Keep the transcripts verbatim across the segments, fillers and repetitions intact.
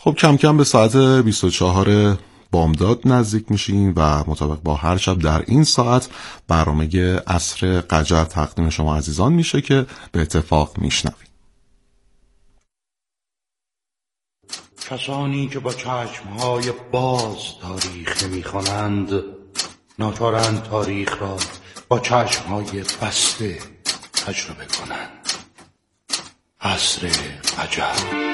خب کم کم به ساعت بیست و چهار بامداد نزدیک میشیم و مطابق با هر شب در این ساعت برنامه عصر قجر تقدیم شما عزیزان میشه که به اتفاق میشنویم. کسانی که با چشمهای باز تاریخ میخوانند ناچارند تاریخ را با چشمهای بسته تجربه کنند. عصر قجر.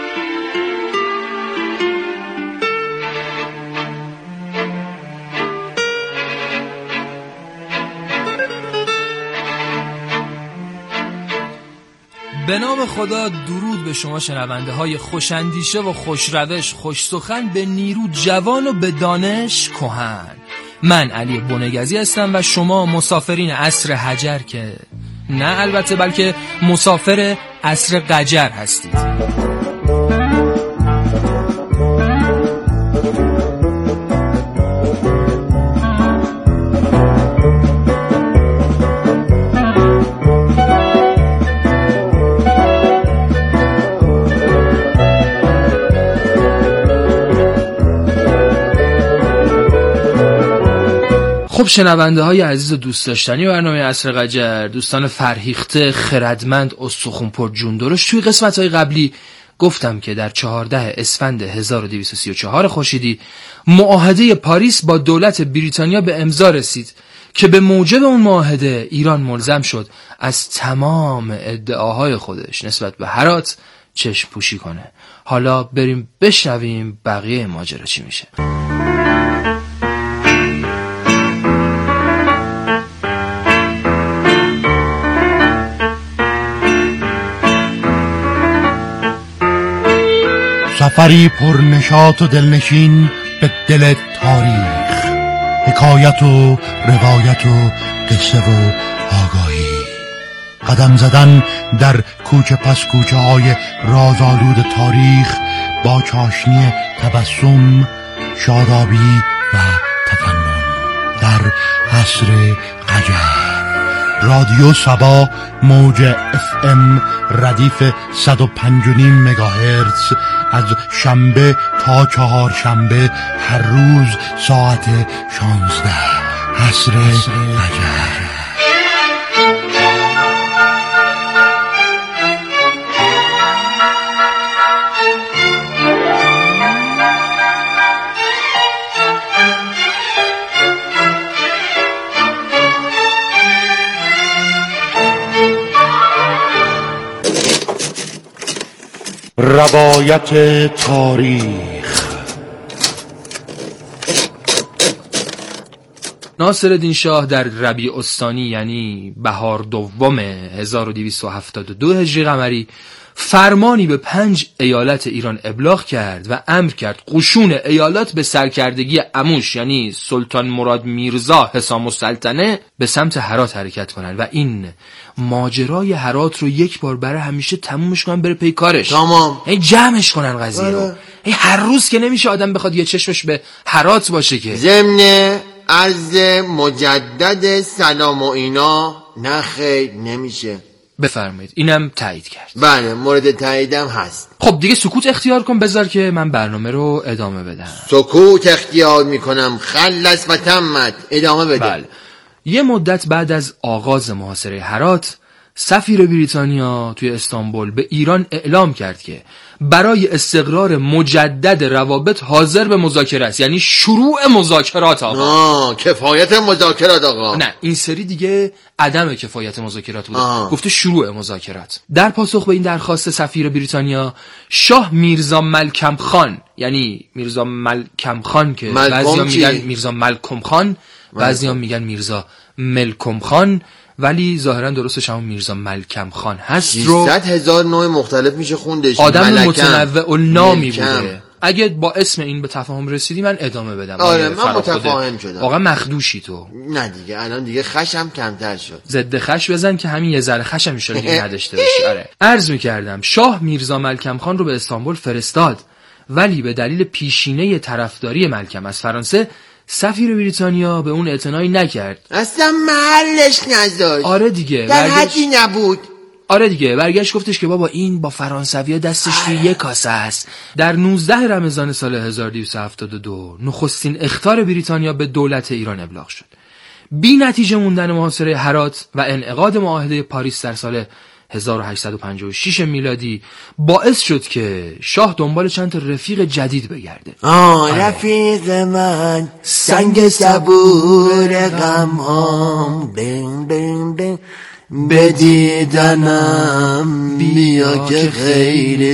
به نام خدا، درود به شما شنونده های خوشندیشه و خوشروش، خوش سخن، به نیرو جوان و به دانش کهن. من علی بنگزی هستم و شما مسافرین عصر حجر که نه البته، بلکه مسافر عصر قجر هستید. خب شنونده های عزیز و دوست داشتنی برنامه عصر قجر، دوستان فرهیخته، خردمند، استخون پر جون درشت، توی قسمت های قبلی گفتم که در چهاردهم اسفند هزار و دویست و سی و چهار خورشیدی معاهده پاریس با دولت بریتانیا به امضا رسید که به موجب اون معاهده ایران ملزم شد از تمام ادعاهای خودش نسبت به هرات چشم پوشی کنه. حالا بریم بشنویم بقیه ماجرا چی میشه. سفری پر نشاط و دلنشین به دل تاریخ، حکایت و روایت و قصه و آگاهی، قدم زدن در کوچه پس کوچه های رازآلود تاریخ با چاشنی تبسم، شادابی و تفنن در عصر قجر. رادیو صبا موج اف ام ردیف صد و پنج و نیم مگاهرتز از شنبه تا چهار شنبه هر روز ساعت شانزده. عصر قجر. روایت تاریخ. ناصرالدین شاه در ربیع الثانی یعنی بهار دوم هزار و دویست و هفتاد و دو هجری قمری فرمانی به پنج ایالت ایران ابلاغ کرد و امر کرد قشون ایالات به سرکردگی عموش یعنی سلطان مراد میرزا حسام السلطنه به سمت هرات حرکت کنند و این ماجرای هرات رو یک بار برای همیشه تمومش کنن، بره پی کارش. تمام. ای جمعش کنن قضیه رو. ای هر روز که نمیشه آدم بخواد یه چشمش به هرات باشه که. ضمن عرض مجدد سلام و اینا نه خیر نمیشه. بفرمایید. اینم تایید کرد. بله مورد تاییدم هست. خب دیگه سکوت اختیار کن، بذار که من برنامه رو ادامه بدم. سکوت اختیار میکنم. خلص و تمت. ادامه بده. بله. یه مدت بعد از آغاز محاصره هرات، سفیر بریتانیا توی استانبول به ایران اعلام کرد که برای استقرار مجدد روابط حاضر به مذاکره است، یعنی شروع مذاکرات. آقا آه کفایت مذاکرات آقا. نه این سری دیگه عدم کفایت مذاکرات بوده. آه. گفته شروع مذاکرات. در پاسخ به این درخواست سفیر بریتانیا، شاه میرزا ملکم خان یعنی میرزا ملکم خان که بعضیا میگن میرزا ملکم خان، بعضیا میگن میرزا ملکم خان، ولی ظاهرا درستش همون میرزا ملکم خان هست. رو صد هزار نوع مختلف میشه خوندش. آدم متنوع النامی بوده. اگه با اسم این به تفاهم رسیدی من ادامه بدم. آره من متفاهم شدم. واقعا مخدوشی تو. نه دیگه الان دیگه خشم کمتر شد. ضد خش بزن که همین یه ذره خشم ان شاءالله دیگه نداشته باشی. آره عرض می‌کردم شاه میرزا ملکم خان رو به استانبول فرستاد، ولی به دلیل پیشینه طرفداری ملکم از فرانسه سفیر بریتانیا به اون اعتنایی نکرد. اصلا محلش نذاشت. آره دیگه در حدی نبود. آره دیگه، برگشت گفتش که بابا این با فرانسویا دستش توی یک کاسه است. در نوزده رمضان سال هزار و دویست و هفتاد و دو نخستین اخطار بریتانیا به دولت ایران ابلاغ شد. بی نتیجه موندن محاصره هرات و انعقاد معاهده پاریس در سال هزار و هشتصد و پنجاه و شش میلادی باعث شد که شاه دنبال چند تا رفیق جدید بگرده. آه رفیق من سنگ صبور غمام بین بین بین بدیدنم بیا که خیلی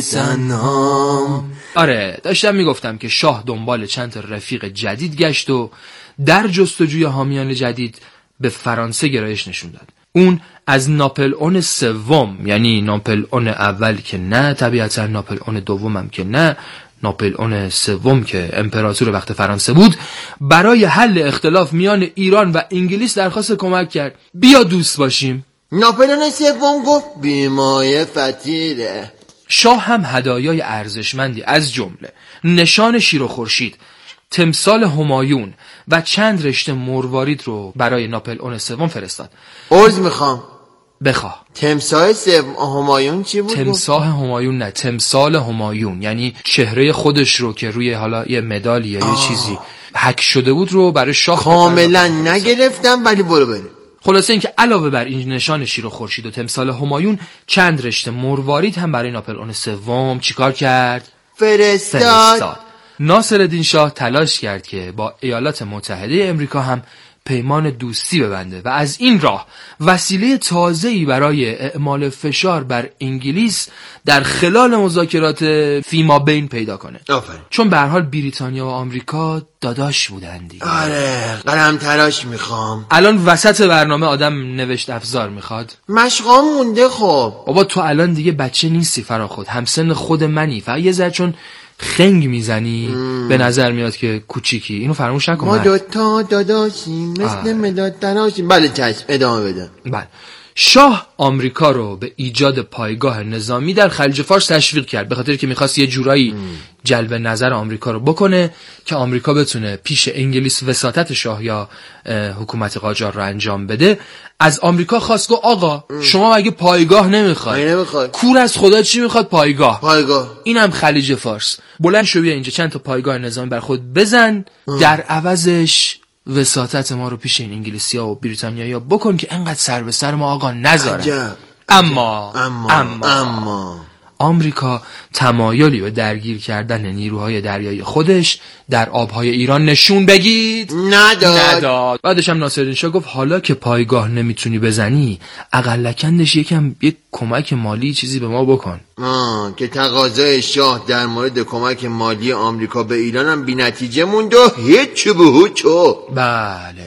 تنهام. آره داشتم میگفتم که شاه دنبال چند تا رفیق جدید گشت و در جستجوی حامیان جدید به فرانسه گرایش نشون داد. اون از ناپلئون سوم، یعنی ناپلئون اول که نه، طبیعتا ناپلئون دوم هم که نه، ناپلئون سوم که امپراتور وقت فرانسه بود، برای حل اختلاف میان ایران و انگلیس درخواست کمک کرد. بیا دوست باشیم. ناپلئون سوم گفت بیمایه فتیره. شاه هم هدایای ارزشمندی از جمله نشان شیر و خورشید، تمثال همایون و چند رشته مروارید رو برای ناپلئون سوم فرستاد. عرض میخوام بخواه. تمثال سوم همایون چی بود؟ تمثال همایون نه، تمثال همایون یعنی چهره خودش رو که روی حالا یه مدال یا یه چیزی حک شده بود رو برای شاه کاملا نگرفتم، ولی برو بریم. خلاصه اینکه علاوه بر این نشان شیر و خورشید و تمثال همایون، چند رشته مروارید هم برای ناپلئون سوم چیکار کرد؟ فرستاد. فرستاد. ناصرالدین شاه تلاش کرد که با ایالات متحده امریکا هم پیمان دوستی ببنده و از این راه وسیله تازه‌ای برای اعمال فشار بر انگلیس در خلال مذاکرات فیما بین پیدا کنه. آفرین. چون به هر حال بریتانیا و آمریکا داداش بودن دیگه. آره قلم تراش میخوام. الان وسط برنامه آدم نوشت افزار میخواد. مشقام مونده. خب بابا تو الان دیگه بچه نیستی فراخود، همسن خود منی، فقط یه ذره چون خنگ میزنی مم. به نظر میاد که کوچیکی. اینو فراموش نکن. ما دوتا داداشیم مثل مداد تراشیم. بله چشم ادامه بده. بله. شاه آمریکا رو به ایجاد پایگاه نظامی در خلیج فارس تشویق کرد، به خاطر که میخواست یه جورایی مم. جلب نظر آمریکا رو بکنه که آمریکا بتونه پیش انگلیس وساطت شاه یا حکومت قاجار رو انجام بده. از آمریکا خواست که آقا ام. شما مگه پایگاه نمیخواد؟ کور از خدا چی میخواد؟ پایگاه. پایگاه. اینم خلیج فارس. بلند شو بیا اینجا چند تا پایگاه نظامی بر خود بزن، ام. در عوضش وساطت ما رو پیش این انگلیسی‌ها و بریتانیایی‌ها بکن که انقدر سر به سر ما آقا نذارن. اما اما اما, اما. آمریکا تمایلی به درگیر کردن نیروهای دریایی خودش در آبهای ایران نشون بگید نداد. نداد. بعدش هم ناصرالدین شاه گفت حالا که پایگاه نمیتونی بزنی، اقلکندش یکم یک کمک مالی چیزی به ما بکن. آه که تقاضای شاه در مورد کمک مالی آمریکا به ایران هم بی نتیجه موند و هیچ به هیچو. بله.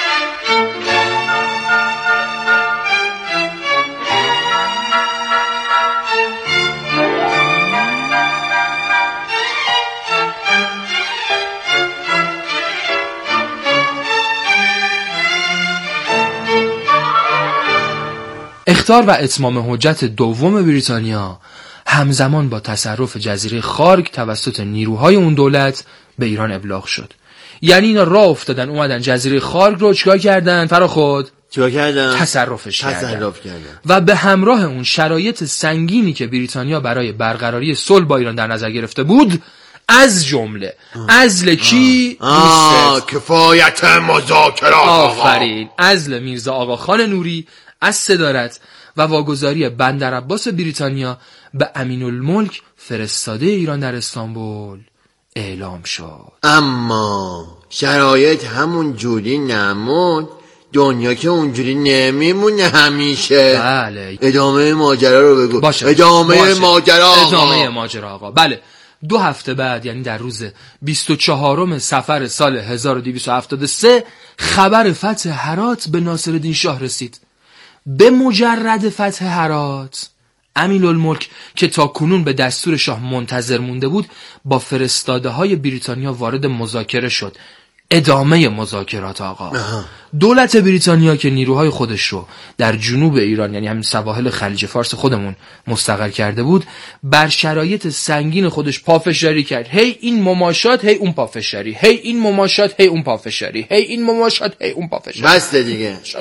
اخطار و اتمام حجت دوم بریتانیا همزمان با تصرف جزیره خارگ توسط نیروهای اون دولت به ایران ابلاغ شد. یعنی اینا راه افتادن اومدن جزیره خارگ رو چیکار کردن؟ فراخود چیکار کردن؟ تصرفش کردن. تصرف کردن. و به همراه اون شرایط سنگینی که بریتانیا برای برقراری صلح با ایران در نظر گرفته بود، از جمله عزل کی؟ آه کفایت مذاکرات. آفرین. عزل میرزا آقاخان نوری از صدارت و واگذاری بندر عباس بریتانیا به امین الملک فرستاده ایران در استانبول اعلام شد. اما شرایط همون جوری نموند. دنیا که اونجوری نمیمونه همیشه. بله. ادامه ماجرا رو بگو. باشه. ادامه باشه. ماجرا آقا. ادامه ماجرا آقا. بله. دو هفته بعد، یعنی در روز بیست و چهارم صفر سال هزار و دویست و هفتاد و سه، خبر فتح هرات به ناصرالدین شاه رسید. به مجرد فتح هرات، امین الملک که تا کنون به دستور شاه منتظر مونده بود، با فرستاده های بریتانیا وارد مذاکره شد. ادامه مذاکرات آقا. اه. دولت بریتانیا که نیروهای خودش رو در جنوب ایران، یعنی همین سواحل خلیج فارس خودمون مستقر کرده بود، بر شرایط سنگین خودش پافشاری کرد. هی این مماشات، هی اون پافشاری، هی این مماشات، هی اون پافشاری، هی این مماشات، هی اون پافشاری. بس دیگه. این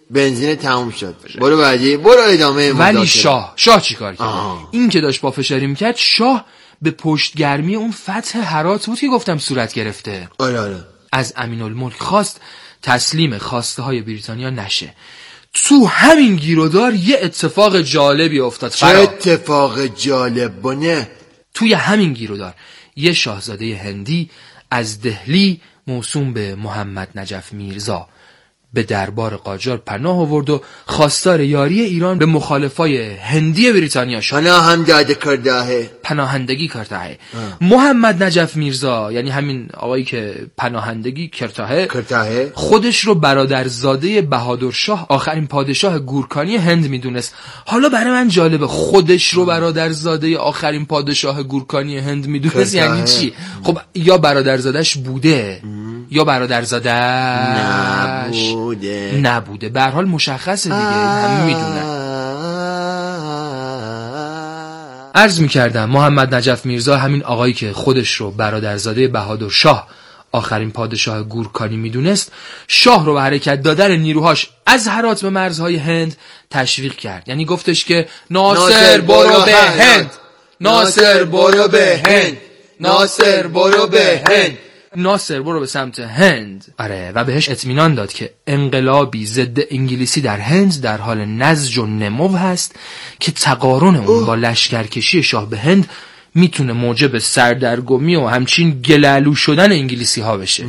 بنزین تموم شد. برو بعدی، برو ادامه. ولی شاه شاه چیکار کرد؟ آه. این که داشت پافشاری میکرد، شاه به پشتگرمی اون فتح هرات بود که گفتم صورت گرفته. آره آره. از امینالملک خواست تسلیم خواسته های بریتانیا نشه. تو همین گیرودار یه اتفاق جالبی افتاد. چه اتفاق جالب بونه؟ توی همین گیرودار یه شاهزاده هندی از دهلی موسوم به محمد نجف میرزا به دربار قاجار پناه آورد و خواستار یاری ایران به مخالفای هندی بریتانیا شد. پناه هم داده کرده، پناهندگی کرده. محمد نجف میرزا، یعنی همین آقایی که پناهندگی کرده کرده، خودش رو برادرزاده بهادر شاه، آخرین پادشاه گورکانی هند میدونست. حالا برای من جالبه، خودش رو برادرزاده آخرین پادشاه گورکانی هند میدونست یعنی چی؟ خب یا برادرزادش بوده ام. یا برادرزادهش نبوده نبوده به هر حال مشخصه دیگه، همه میدونن. عرض میکردم محمد نجف میرزا، همین آقایی که خودش رو برادرزاده بهادر شاه آخرین پادشاه گورکانی میدونست، شاه رو به حرکت دادن نیروهاش از هرات به مرزهای هند تشویق کرد. یعنی گفتش که ناصر برو به هند، ناصر برو به هند، ناصر برو به هند، ناصر برو به سمت هند. آره، و بهش اطمینان داد که انقلابی ضد انگلیسی در هند در حال نضج و نمو هست که تقارن اون با لشکرکشی شاه به هند میتونه موجب سردرگمی و همچین گلالو شدن انگلیسی ها بشه.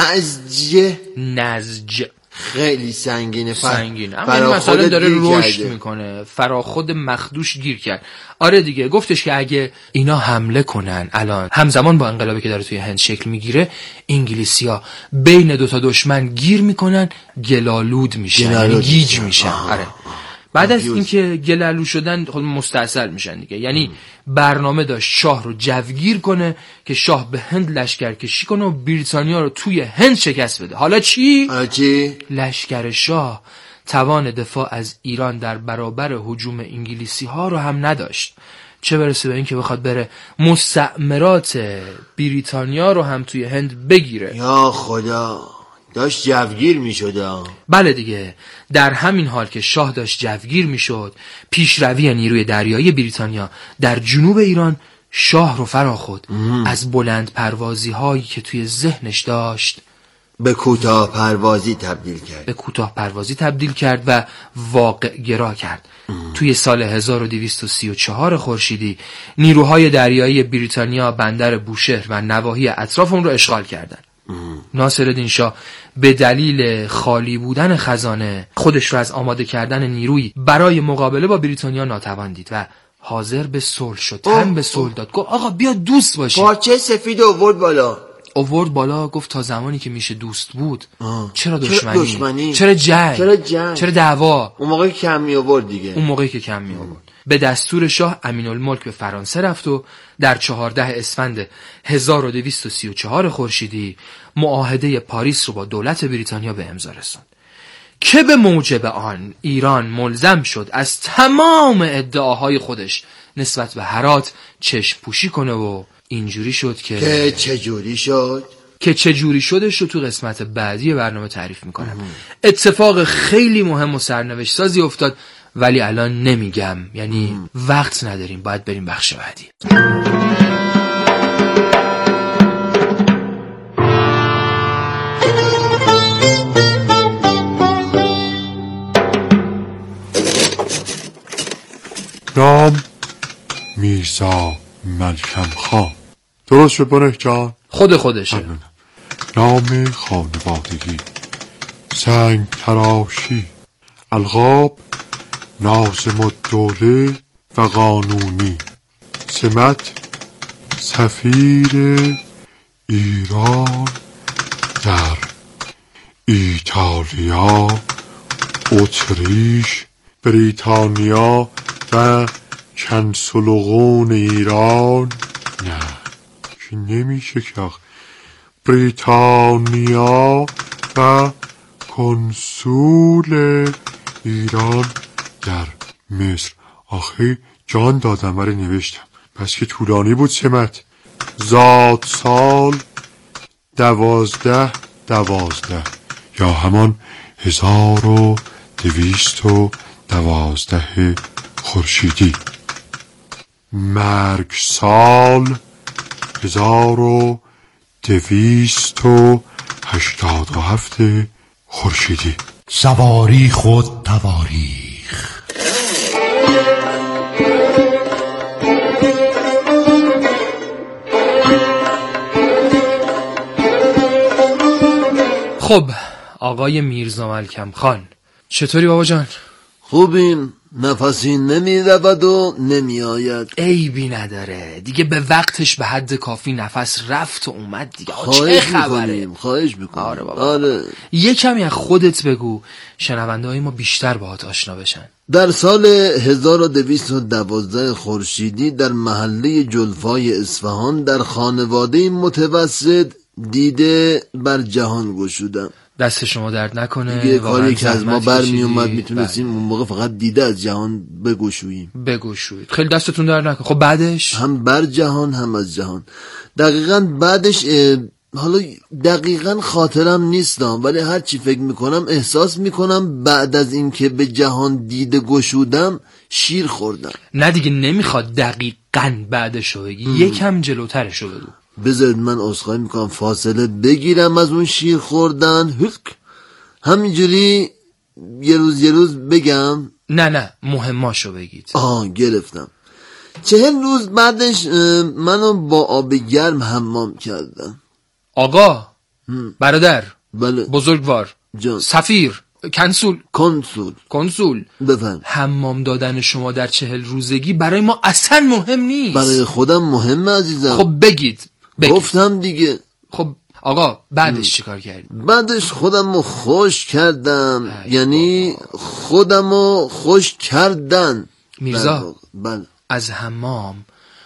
نضج نضج خیلی سنگینه. سنگینه، اما این مسئله داره رشد میکنه. فراخود مخدوش گیر کرد. آره دیگه، گفتش که اگه اینا حمله کنن الان همزمان با انقلابی که داره توی هند شکل میگیره، انگلیسیا بین دوتا دشمن گیر میکنن، گلالود میشن، یعنی گیج میشن. آره، بعد از اینکه گلالو شدن خود مستاصل میشن دیگه. یعنی برنامه داشت شاه رو جوگیر کنه که شاه به هند لشکرکشی کنه و بریتانیا رو توی هند شکست بده. حالا چی؟ حالا چی؟ لشکر شاه توان دفاع از ایران در برابر هجوم انگلیسی ها رو هم نداشت، چه برسه به این که بخواد بره مستعمرات بریتانیا رو هم توی هند بگیره. یا خدا، داشت جوگیر می شد. بله دیگه، در همین حال که شاه داشت جوگیر می شد، پیشروی نیروی دریایی بریتانیا در جنوب ایران شاه رو فرا خورد. از بلند پروازی هایی که توی ذهنش داشت به کوتاه پروازی تبدیل کرد. به کوتاه پروازی تبدیل کرد و واقع گرا کرد. ام. توی سال هزار و دویست و سی و چهار خورشیدی نیروهای دریایی بریتانیا بندر بوشهر و نواحی اطراف اون رو اشغال کردند. ناصرالدین شاه به دلیل خالی بودن خزانه خودش رو از آماده کردن نیروی برای مقابله با بریتانیا ناتوان دید و حاضر به صلح شد. تن به صلح داد، گفت آقا بیا دوست باشیم. پارچه سفید آورد بالا آورد بالا گفت تا زمانی که میشه دوست بود آه. چرا دشمنی؟ چرا دشمنی؟ چرا جنگ؟ چرا جنگ؟ چرا دعوا؟ اون موقعی که کم می آورد دیگه. اون موقعی که کم می آورد. به دستور شاه امینالملک به فرانسه رفت و در چهارده اسفند هزار و دویست و سی و چهار خورشیدی معاهده پاریس رو با دولت بریتانیا به امضا رساند که به موجب آن ایران ملزم شد از تمام ادعاهای خودش نسبت به هرات چشم پوشی کنه و اینجوری شد که که چجوری شد؟ که چجوری شدش رو تو قسمت بعدی برنامه تعریف میکنم. اتفاق خیلی مهم و سرنوشت سازی افتاد، ولی الان نمیگم، یعنی ام. وقت نداریم، باید بریم بخش بعدی. نام میرزا ملکم خان. درست شد بنه جان؟ خود خودشه. نام خانوادگی سنگ تراشی، القاب ناظم الدوله و قانونی، سمت سفیر ایران در ایتالیا، اتریش، بریتانیا و کنسولگون ایران. نه که نمیشه که بریتانیا و کنسول ایران در مصر. آخه جان دادم ولی نوشتم، پس که طولانی بود. سمت زاد سال دوازده دوازده یا همان هزار و دویست و دوازده خورشیدی. مرگ سال هزار و دویست و هشتاد و هفت خورشیدی. سواری خود تواریخ. خب آقای میرزا ملکم خان چطوری بابا جان؟ خوبیم، نفسی نمی رود و نمی آید. عیبی نداره دیگه، به وقتش به حد کافی نفس رفت و اومد دیگه. خواهش چه خبره؟ میکنیم خواهش میکنیم. آره بابا. آره. یه کمی از خودت بگو شنونده های ما بیشتر باهات آشنا بشن. در سال هزار و دویست و دوازده خورشیدی در محله جلفای اصفهان در خانواده متوسط دیده بر جهان گشودم. دست شما درد نکنه. دیگه کاری که از ما برمی اومد کشیدی. میتونستیم اون موقع فقط دیده از جهان بگشوییم. بگشوید. خیلی دستتون درد نکنه. خب بعدش هم بر جهان هم از جهان. دقیقاً بعدش حالا دقیقاً خاطرم نیستم، ولی هر چی فکر میکنم احساس میکنم بعد از این که به جهان دیده گشودم شیر خوردم. نه دیگه نمیخواد دقیقاً بعدشو بگی، یکم جلوترشو بگو. بذارید من عذرخواهی میکنم فاصله بگیرم از اون شیر خوردن. هک همینجوری یه روز یه روز بگم. نه نه مهماشو بگید. آه گرفتم. چهل روز بعدش منو با آب گرم حمام کردن. آقا هم. برادر بله بزرگوار جان سفیر کنسول کنسول کنسول بفهم. حمام دادن شما در چهل روزگی برای ما اصلا مهم نیست. برای خودم مهمه عزیزم. خب بگید, بگید. گفتم دیگه. خب آقا بعدش چیکار کردی؟ بعدش خودمو خوش کردم. یعنی خودمو خوش کردن. میرزا بله از حمام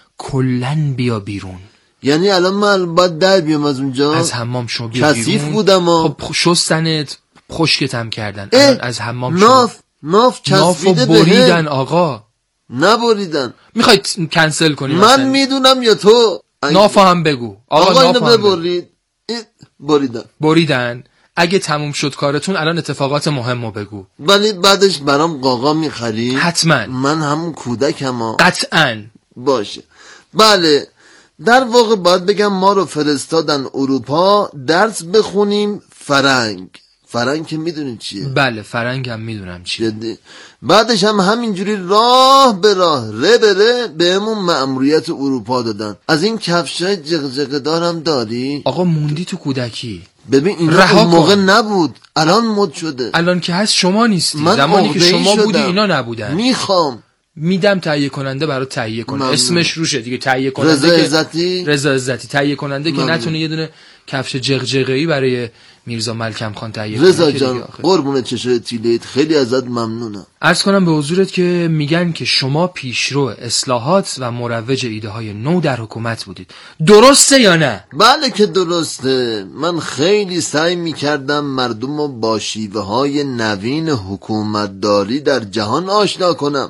کلن بیا بیرون. یعنی الان من باید در بیام از اونجا؟ از حمام شما بیا بیرون. کثیف بودم و خب شستنت خشکتم کردن. الان از حمام شما ناف ناف کسبیده نافو بریدن. آقا نبریدن. میخواید کنسل کنی؟ من مثلا میدونم یا تو؟ نافو هم بگو. آقا, آقا اینو نافو هم بگو. ببرید. بریدن بریدن. اگه تموم شد کارتون الان اتفاقات مهمو بگو. ولی بعدش برام قاقا میخری؟ حتما. من همون کودکم ها. قطعا. باشه. بله در واقع باید بگم ما رو فرستادن اروپا درس بخونیم فرنگ. فرنگ که میدونید چیه؟ بله فرنگم میدونم چیه. جدی. بعدش هم همینجوری راه به راه ره به ره بهمون مأموریت اروپا دادن. از این کفشای جغجغه دارم داری؟ آقا موندی تو کودکی. ببین اینا اون موقع نبود، الان مد شده. الان که هست شما نیستی. من زمانی که شما شدم. بودی اینا نبودن. میخوام میدم تهیه کننده برای تهیه کنه. ممنون. اسمش روشه دیگه تهیه کننده. رضا عزتی. رضا عزتی تهیه کننده ممنون. که نتونه یه دونه کفش جغجغه‌ای برای میرزا ملکم خان تهیه کنه. رضا جان قربون چشای تیلیت خیلی ازت ممنونم. عرض کنم به حضورت که میگن که شما پیشرو اصلاحات و مروج ایده های نو در حکومت بودید. درسته یا نه؟ بله که درسته. من خیلی سعی میکردم مردم رو با شیوه های نوین حکومتداری در جهان آشنا کنم.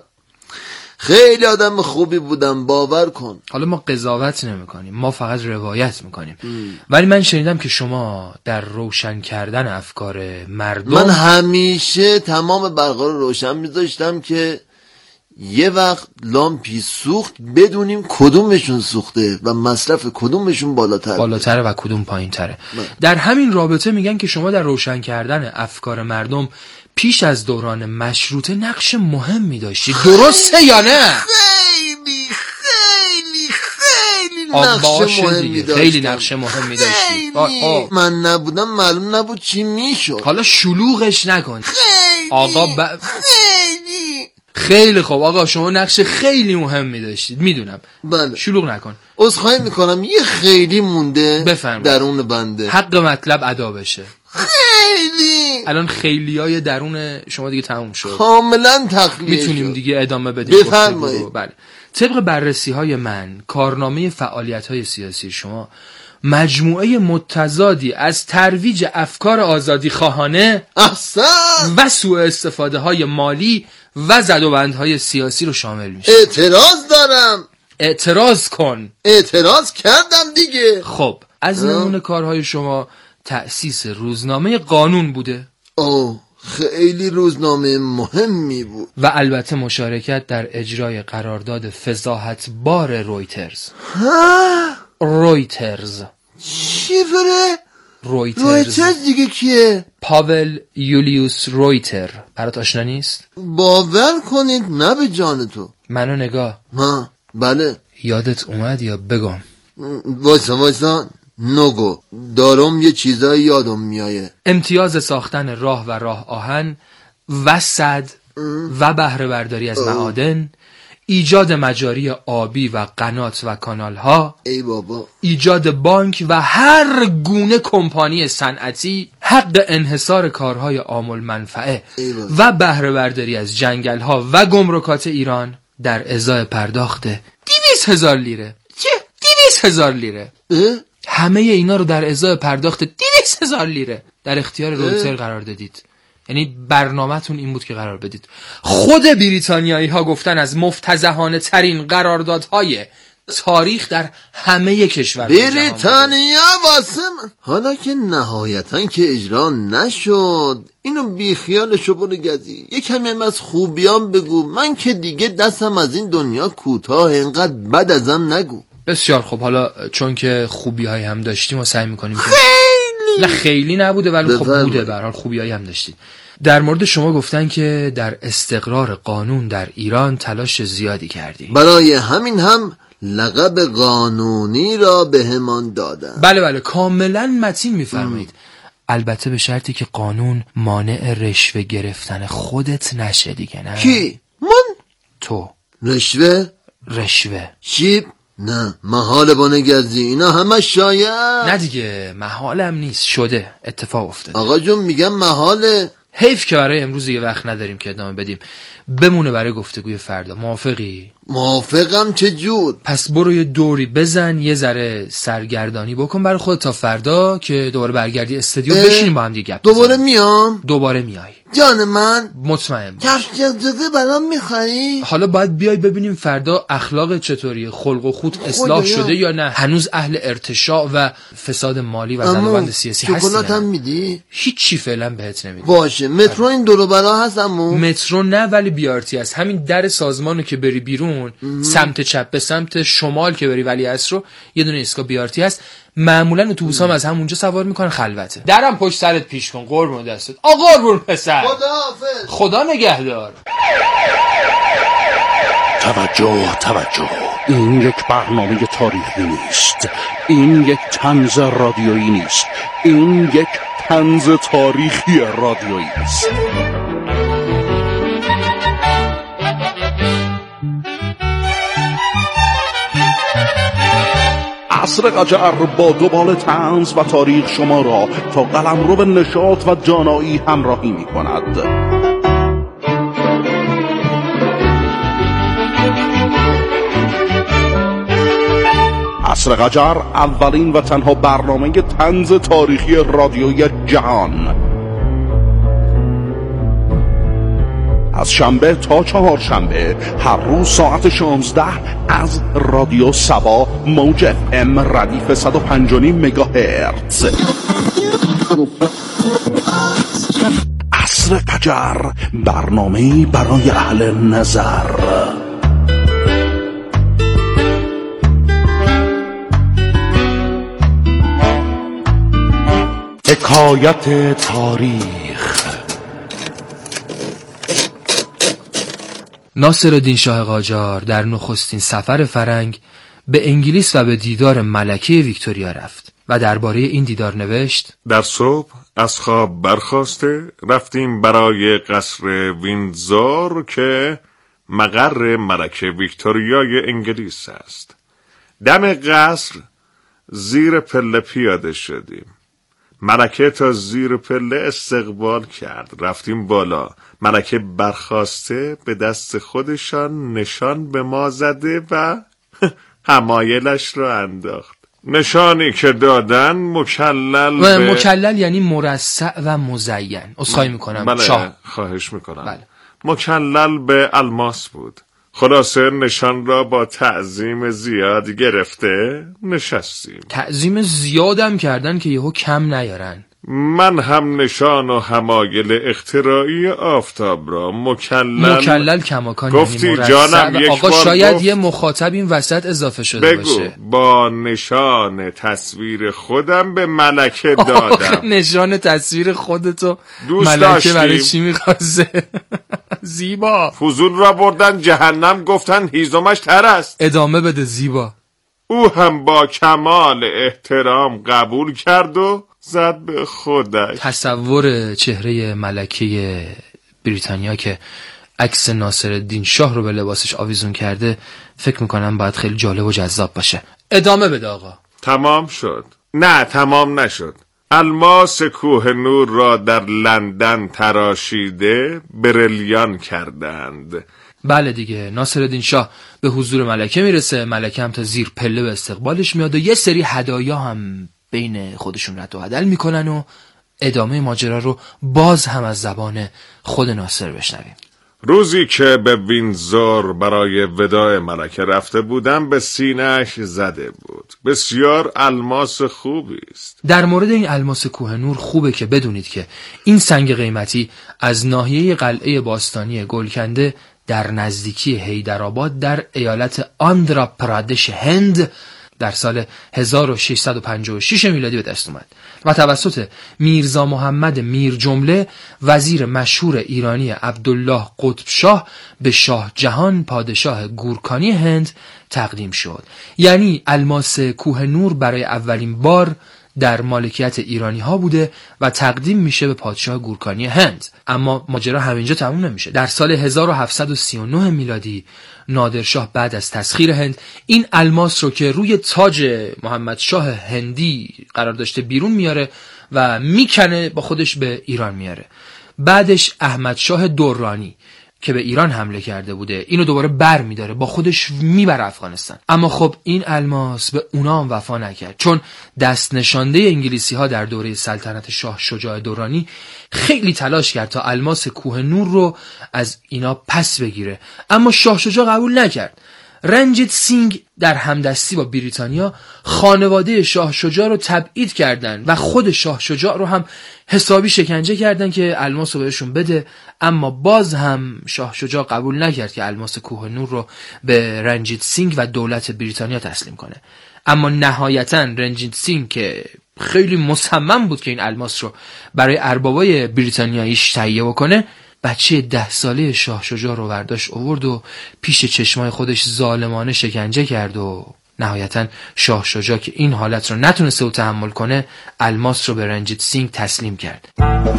خیلی آدم خوبی بودم باور کن. حالا ما قضاوت نمی کنیم، ما فقط روایت میکنیم. ولی من شنیدم که شما در روشن کردن افکار مردم. من همیشه تمام برقا رو روشن میذاشتم که یه وقت لامپی سوخت بدونیم کدومشون سوخته و مصرف کدومشون بالاتر بالاتره و کدوم پایین تره. در همین رابطه میگن که شما در روشن کردن افکار مردم پیش از دوران مشروطه نقش مهمی داشتید. درسته یا نه؟ خیلی خیلی خیلی نقش مهمی داشتم. خیلی نقش مهمی داشتید. من نبودم معلوم نبود چی میشد. حالا شلوغش نکن. خیلی آقا ب... خیلی خیلی خوب آقا شما نقش خیلی مهمی داشتید میدونم. بله. شلوغ نکن. عذرخواهی میکنم یه خیلی مونده بفرمایید. درون بنده. حق مطلب ادا بشه. خیلی الان خیلیای درون شما دیگه تموم شد. کاملا تخلیه میتونیم شد. دیگه ادامه بدیم. بفرمایید. بله. طبق بررسی های من کارنامه فعالیت های سیاسی شما مجموعه متضادی از ترویج افکار آزادی خواهانه احسن و سوء استفاده های مالی و زدوبندهای سیاسی رو شامل میشه. اعتراض دارم. اعتراض کن. اعتراض کردم دیگه. خب از نمونه کارهای شما تأسیس روزنامه قانون بوده. اوه خیلی روزنامه مهمی بود. و البته مشارکت در اجرای قرارداد فضاحتبار رویترز. ها؟ رویترز چی بره؟ رویترز رویترز دیگه کیه؟ پاول یولیوس رویتر. برات آشنا نیست؟ باور کنید نه به جان تو. منو نگاه. ها بله. یادت اومد یا بگم؟ وایسا وایسا نگو، دارم یه چیزایی یادم میایه. امتیاز ساختن راه و راه آهن و سد و بهره برداری از معادن، ایجاد مجاری آبی و قنات و کانال ها، ای بابا، ایجاد بانک و هر گونه کمپانی صنعتی، حق انحصار کارهای عامل منفعه و بهره برداری از جنگل ها و گمرکات ایران در ازای پرداخت دویست هزار لیره. چه؟ دویست هزار لیره. اه؟ همه اینا رو در ازای پرداخت دویست هزار لیره در اختیار رویتر قرار دادید. یعنی برنامه‌تون این بود که قرار بدید. خود بریتانیایی ها گفتن از مفتضحانه ترین قراردادهای تاریخ در همه کشورها. بریتانیا واسه من. حالا که نهایتاً که اجرا نشد، اینو بی خیالشو برو گزی. یه کمی هم از خوبیام بگو. من که دیگه دستم از این دنیا کوتاه، اینقدر بد ازم نگو. بسیار خب، حالا چون که خوبی‌هایی هم داشتیم و سعی می‌کنیم که خیلی نه خیلی نبوده ولی خب بوده، به هر حال خوبی‌هایی هم داشتید. در مورد شما گفتن که در استقرار قانون در ایران تلاش زیادی کردی. برای همین هم لقب قانونی را به همان دادن. بله بله کاملا متین میفرمایید. البته به شرطی که قانون مانع رشوه گرفتن خودت نشه دیگه. نه کی؟ من؟ تو. رشوه؟ رشوه چی؟ نه محال بانه گزی، اینا همه شاید. نه دیگه محالم نیست، شده، اتفاق افتاده. آقا جون میگم محاله. حیف که برای امروز یه وقت نداریم که ادامه بدیم، بمونه برای گفتگوی فردا. موافقی؟ موافقم. چه جور؟ پس برو یه دوری بزن، یه ذره سرگردانی بکن برای خودت تا فردا که دوباره برگردی استودیو بشینیم با هم دیگه گپ دوباره بزنیم. میام. دوباره میای جان من. مطمئن باش. کفش زده برام میخری؟ حالا باید بیای ببینیم فردا اخلاق چطوریه، خلق و خود اصلاح خدایا. شده یا نه، هنوز اهل ارتشاء و فساد مالی و زدوبند سیاسی هستی. شکلات هم میدی؟ هیچی فعلا بهت نمیدی. باشه. مترو این دورو برا هست امو؟ مترو نه ولی بیارتی هست. همین در سازمانو که بری بیرون ام. سمت چپ به سمت شمال که بری ولیعصر رو یه دونه ایستگاه بیارتی هست. معمولا اتوبوس هم از همونجا سوار میکنن، خلوته. درم پشت سرت پیش کن، قربون دستت. آقا قربون پسر. خداحافظ. خدا نگهدار. توجه توجه، این یک برنامه تاریخی نیست، این یک طنز رادیویی نیست، این یک طنز تاریخی رادیویی است. عصر قجر با دوباره طنز و تاریخ شما را تا قلمرو به نشاط و دانایی همراهی می کند. عصر قجر اولین و تنها برنامه طنز تاریخی رادیویی جهان، از شنبه تا چهار شنبه هر روز ساعت شانزده از رادیو سبا موج اف ام ردیف صد و پنج و نیم مگاهرتز. عصر قجر، برنامه‌ای برای اهل نظر. حکایت تاریخ. ناصرالدین شاه قاجار در نخستین سفر فرنگ به انگلیس و به دیدار ملکه ویکتوریا رفت و درباره این دیدار نوشت: در صبح از خواب برخاسته رفتیم برای قصر ویندزور که مقر ملکه ویکتوریای انگلیس است. دم قصر زیر پله پیاده شدیم. ملکه تا زیر پله استقبال کرد. رفتیم بالا. ملکه برخاسته به دست خودشان نشان به ما زده و حمایلش را انداخت. نشانی که دادن مکلل و به... مکلل یعنی مرصع و مزین. عذرخواهی میکنم. بله شاه. خواهش میکنم. بله. مکلل به الماس بود. خلاصه نشان را با تعظیم زیاد گرفته نشستیم. تعظیم زیادم کردن که یهو کم نیارن. من هم نشان و حمایل اختراعی آفتاب را مکلل مکلل کماکان گفتی یعنی جانم یک آقا بار شاید گفت. یه مخاطب این وسط اضافه شده بگو باشه. با نشان تصویر خودم به ملکه دادم. نشان تصویر خودتو دوست ملکه داشتیم. برای چی میخواسته؟ زیبا فضول را بردن جهنم، گفتن هیزمش تر است. ادامه بده زیبا. او هم با کمال احترام قبول کرد و زد به خودش. تصور چهره ملکه بریتانیا که عکس ناصرالدین شاه رو به لباسش آویزون کرده فکر میکنم باید خیلی جالب و جذاب باشه. ادامه بده آقا. تمام شد؟ نه تمام نشد. الماس کوه نور را در لندن تراشیده برلیان کردند. بله دیگه، ناصرالدین شاه به حضور ملکه میرسه، ملکه هم تا زیر پله به استقبالش میاد و یه سری هدایا هم بین خودشون رد و بدل میکنن و ادامه ماجرا رو باز هم از زبان خود ناصر بشنویم. روزی که به وینزور برای وداع ملکه رفته بودم به سینه‌اش زده بود. بسیار الماس خوبی است. در مورد این الماس کوه نور خوبه که بدونید که این سنگ قیمتی از ناحیه قلعه باستانی گلکنده در نزدیکی حیدرآباد در ایالت آندھرا پرادش هند در سال هزار و ششصد و پنجاه و شش میلادی به دست اومد و توسط میرزا محمد میرجمله وزیر مشهور ایرانی عبدالله قطب شاه به شاه جهان پادشاه گورکانی هند تقدیم شد. یعنی الماس کوه نور برای اولین بار در مالکیت ایرانی ها بوده و تقدیم میشه به پادشاه گورکانی هند. اما ماجرا همینجا تموم نمیشه. در سال هزار و هفتصد و سی و نه میلادی نادرشاه بعد از تسخیر هند این الماس رو که روی تاج محمد شاه هندی قرار داشته بیرون میاره و میکنه با خودش به ایران میاره. بعدش احمد شاه درانی که به ایران حمله کرده بوده اینو دوباره بر میداره با خودش میبره افغانستان. اما خب این الماس به اونا هم وفا نکرد، چون دست نشانده انگلیسی ها در دوره سلطنت شاه شجاع درانی خیلی تلاش کرد تا الماس کوه نور رو از اینا پس بگیره، اما شاه شجاع قبول نکرد. رنجیت سینگ در همدستی با بریتانیا خانواده شاه شجاع رو تبعید کردن و خود شاه شجاع رو هم حسابی شکنجه کردن که الماس رو بهشون بده، اما باز هم شاه شجاع قبول نکرد که الماس کوه نور رو به رنجیت سینگ و دولت بریتانیا تسلیم کنه. اما نهایتاً رنجیت سینگ که خیلی مصمم بود که این الماس رو برای اربابای بریتانیاییش تهیه بکنه، بچه ده ساله شاه شجاع رو برداشت آورد و پیش چشمای خودش ظالمانه شکنجه کرد و نهایتاً شاه شجاع که این حالت رو نتونسته و تحمل کنه الماس رو به رنجیت سینگ تسلیم کرد.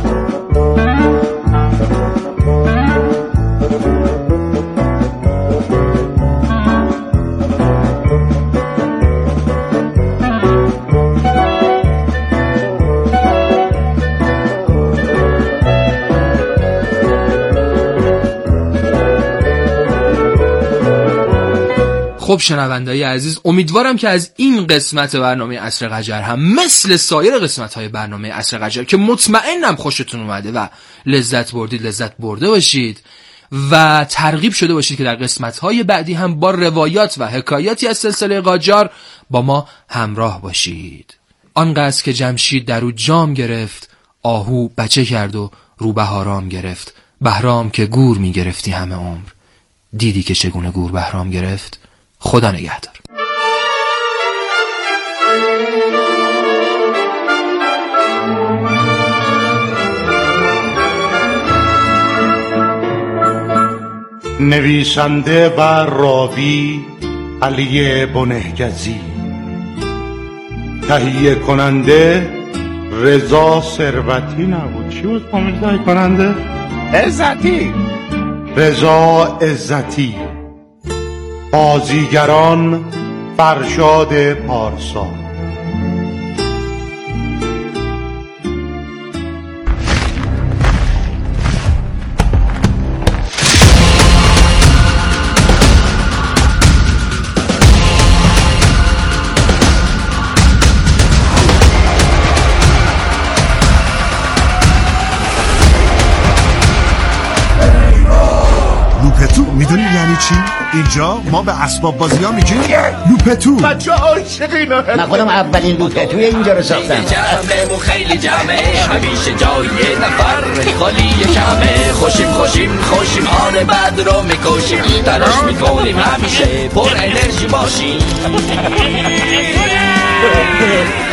خب شنونده‌های عزیز، امیدوارم که از این قسمت برنامه عصر قجر هم مثل سایر قسمت‌های برنامه عصر قجر که مطمئنم خوشتون اومده و لذت بردید لذت برده باشید و ترغیب شده باشید که در قسمت‌های بعدی هم با روایات و حکایاتی از سلسله قاجار با ما همراه باشید. آنقدر که جمشید در او جام گرفت، آهو بچه کرد و روبهارام گرفت. بهرام که گور می گرفتی همه عمر، دیدی که چگونه گور بهرام گرفت. خدا نگهدار. نویسنده و راوی علی بنهگزی، تهیه کننده رضا ثروتی نبود، چی بود فامیل تهیه کننده؟ عزتی، رضا عزتی. بازیگران فرشاد پارسا. روپتو میدونی یعنی چی؟ اینجا ما به اسباب بازی ها میگیم لوپتو. بچه عاشق اینا. من خودم اولین لوپتوی اینجا رو ساختم. جمعه و خیلی جمعه همیشه جای نفر خالی جمعه. خوشیم خوشیم خوشیم حال بد رو میکشیم تلاش میکنیم همیشه پر انرژی باشیم.